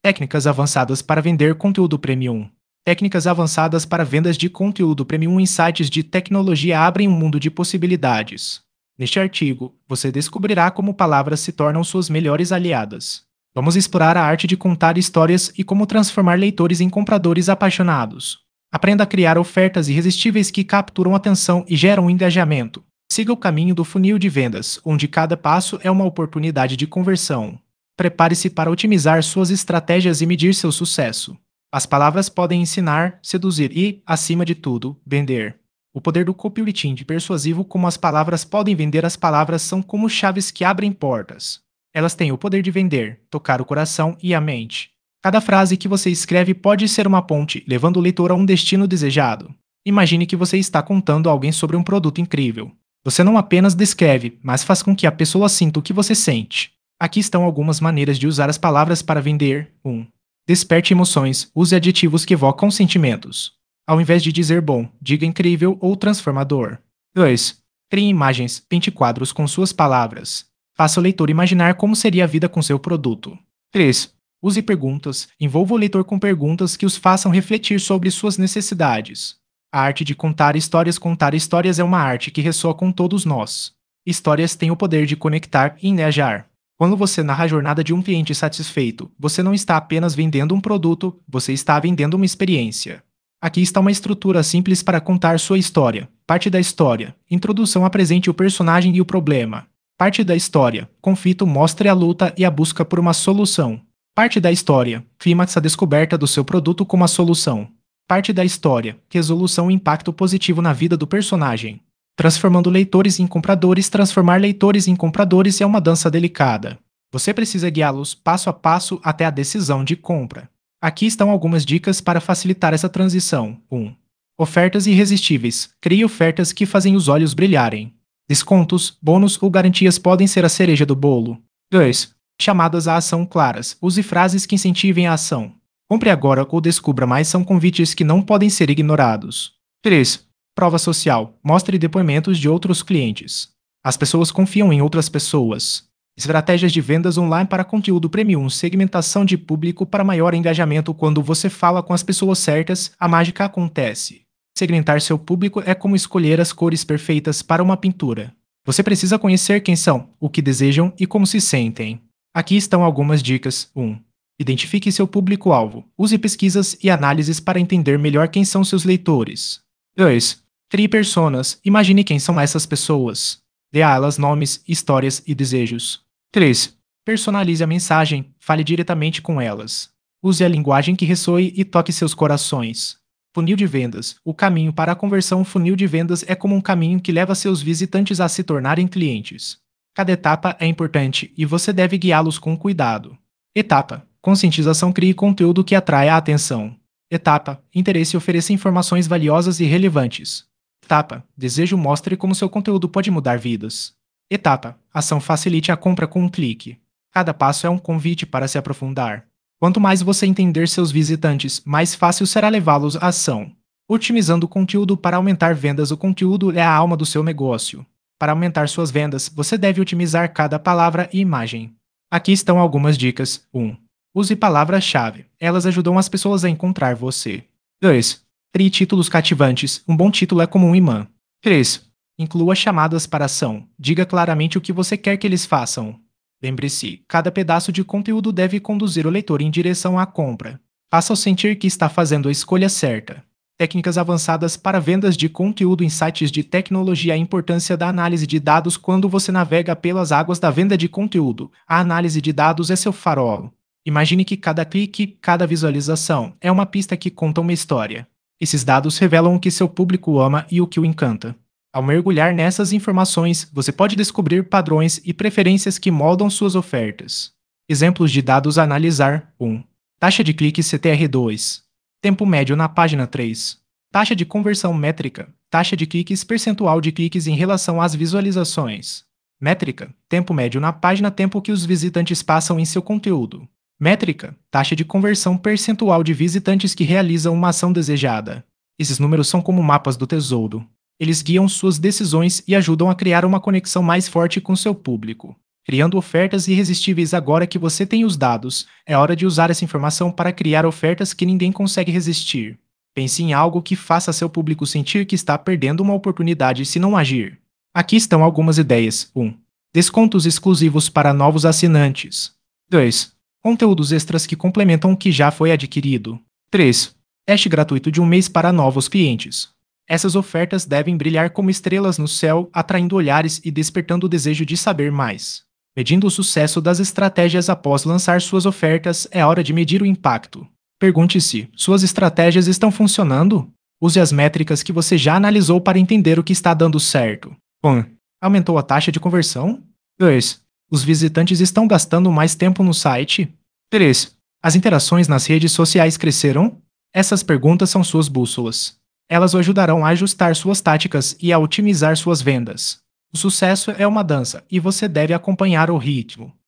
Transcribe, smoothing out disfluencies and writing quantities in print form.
Técnicas avançadas para vender conteúdo premium. Técnicas avançadas para vendas de conteúdo premium em sites de tecnologia abrem um mundo de possibilidades. Neste artigo, você descobrirá como palavras se tornam suas melhores aliadas. Vamos explorar a arte de contar histórias e como transformar leitores em compradores apaixonados. Aprenda a criar ofertas irresistíveis que capturam atenção e geram engajamento. Siga o caminho do funil de vendas, onde cada passo é uma oportunidade de conversão. Prepare-se para otimizar suas estratégias e medir seu sucesso. As palavras podem ensinar, seduzir e, acima de tudo, vender. O poder do copywriting de persuasivo, como as palavras podem vender, as palavras são como chaves que abrem portas. Elas têm o poder de vender, tocar o coração e a mente. Cada frase que você escreve pode ser uma ponte, levando o leitor a um destino desejado. Imagine que você está contando a alguém sobre um produto incrível. Você não apenas descreve, mas faz com que a pessoa sinta o que você sente. Aqui estão algumas maneiras de usar as palavras para vender. 1. Desperte emoções. Use adjetivos que evocam sentimentos. Ao invés de dizer bom, diga incrível ou transformador. 2. Crie imagens. Pinte quadros com suas palavras. Faça o leitor imaginar como seria a vida com seu produto. 3. Use perguntas. Envolva o leitor com perguntas que os façam refletir sobre suas necessidades. A arte de contar histórias. Contar histórias é uma arte que ressoa com todos nós. Histórias têm o poder de conectar e engajar. Quando você narra a jornada de um cliente satisfeito, você não está apenas vendendo um produto, você está vendendo uma experiência. Aqui está uma estrutura simples para contar sua história. Parte da história. Introdução: apresente o personagem e o problema. Parte da história. Conflito: mostre a luta e a busca por uma solução. Parte da história. Clímax: a descoberta do seu produto como a solução. Parte da história. Resolução: impacto positivo na vida do personagem. Transformando leitores em compradores. Transformar leitores em compradores é uma dança delicada. Você precisa guiá-los passo a passo até a decisão de compra. Aqui estão algumas dicas para facilitar essa transição. 1. Ofertas irresistíveis. Crie ofertas que fazem os olhos brilharem. Descontos, bônus ou garantias podem ser a cereja do bolo. 2. Chamadas à ação claras. Use frases que incentivem a ação. Compre agora ou descubra mais são convites que não podem ser ignorados. 3. Prova social. Mostre depoimentos de outros clientes. As pessoas confiam em outras pessoas. Estratégias de vendas online para conteúdo premium. Segmentação de público para maior engajamento. Quando você fala com as pessoas certas, a mágica acontece. Segmentar seu público é como escolher as cores perfeitas para uma pintura. Você precisa conhecer quem são, o que desejam e como se sentem. Aqui estão algumas dicas. 1. Identifique seu público-alvo. Use pesquisas e análises para entender melhor quem são seus leitores. 2. Crie personas. Imagine quem são essas pessoas. Dê a elas nomes, histórias e desejos. 3. Personalize a mensagem. Fale diretamente com elas. Use a linguagem que ressoe e toque seus corações. Funil de vendas. O caminho para a conversão. Funil de vendas é como um caminho que leva seus visitantes a se tornarem clientes. Cada etapa é importante e você deve guiá-los com cuidado. Etapa: conscientização. Crie conteúdo que atraia a atenção. Etapa: interesse. Ofereça informações valiosas e relevantes. Etapa: desejo. Mostre como seu conteúdo pode mudar vidas. Etapa: ação. Facilite a compra com um clique. Cada passo é um convite para se aprofundar. Quanto mais você entender seus visitantes, mais fácil será levá-los à ação. Otimizando o conteúdo para aumentar vendas. O conteúdo é a alma do seu negócio. Para aumentar suas vendas, você deve otimizar cada palavra e imagem. Aqui estão algumas dicas. 1. Use palavras-chave. Elas ajudam as pessoas a encontrar você. 2. Crie títulos cativantes. Um bom título é como um imã. 3. Inclua chamadas para ação. Diga claramente o que você quer que eles façam. Lembre-se, cada pedaço de conteúdo deve conduzir o leitor em direção à compra. Faça-o sentir que está fazendo a escolha certa. Técnicas avançadas para vendas de conteúdo em sites de tecnologia. A importância da análise de dados. Quando você navega pelas águas da venda de conteúdo, a análise de dados é seu farol. Imagine que cada clique, cada visualização, é uma pista que conta uma história. Esses dados revelam o que seu público ama e o que o encanta. Ao mergulhar nessas informações, você pode descobrir padrões e preferências que moldam suas ofertas. Exemplos de dados a analisar. 1. Taxa de clique CTR2. Tempo médio na página 3. Taxa de conversão métrica. Taxa de cliques percentual de cliques em relação às visualizações. Métrica. Tempo médio na página. Tempo que os visitantes passam em seu conteúdo. Métrica. Taxa de conversão percentual de visitantes que realizam uma ação desejada. Esses números são como mapas do tesouro. Eles guiam suas decisões e ajudam a criar uma conexão mais forte com seu público. criando ofertas irresistíveis. Agora que você tem os dados, é hora de usar essa informação para criar ofertas que ninguém consegue resistir. Pense em algo que faça seu público sentir que está perdendo uma oportunidade se não agir. Aqui estão algumas ideias. 1. Descontos exclusivos para novos assinantes. 2. Conteúdos extras que complementam o que já foi adquirido. 3. Teste gratuito de um mês para novos clientes. Essas ofertas devem brilhar como estrelas no céu, atraindo olhares e despertando o desejo de saber mais. Medindo o sucesso das estratégias após lançar suas ofertas, é hora de medir o impacto. Pergunte-se: suas estratégias estão funcionando? Use as métricas que você já analisou para entender o que está dando certo. 1. Aumentou a taxa de conversão? 2. Os visitantes estão gastando mais tempo no site? 3. As interações nas redes sociais cresceram? Essas perguntas são suas bússolas. Elas o ajudarão a ajustar suas táticas e a otimizar suas vendas. O sucesso é uma dança e você deve acompanhar o ritmo.